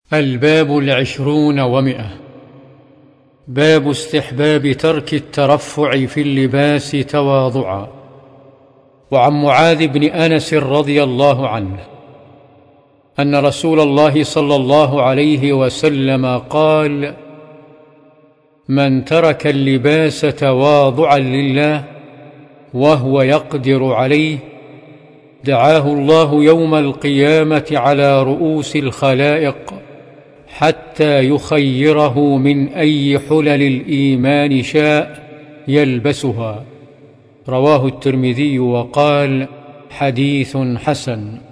الباب 20 و100. باب استحباب ترك الترفع في اللباس تواضعا. وعن معاذ بن أنس رضي الله عنه أن رسول الله صلى الله عليه وسلم قال: من ترك اللباس تواضعا لله وهو يقدر عليه دعاه الله يوم القيامة على رؤوس الخلائق حتى يخيره من أي حلل الإيمان شاء يلبسها. رواه الترمذي وقال: حديث حسن.